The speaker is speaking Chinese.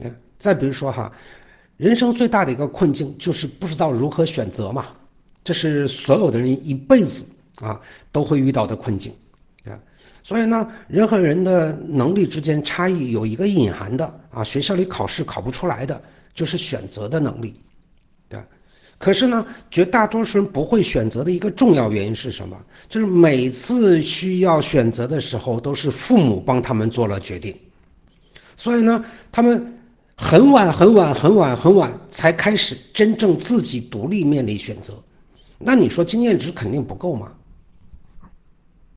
再比如说哈，人生最大的一个困境就是不知道如何选择嘛，这是所有的人一辈子都会遇到的困境啊。所以呢，人和人的能力之间差异有一个隐含的学校里考试考不出来的，就是选择的能力，对吧？可是呢，绝大多数人不会选择的一个重要原因是什么？就是每次需要选择的时候，都是父母帮他们做了决定。所以呢，他们很晚才开始真正自己独立面临选择。那你说经验值肯定不够嘛？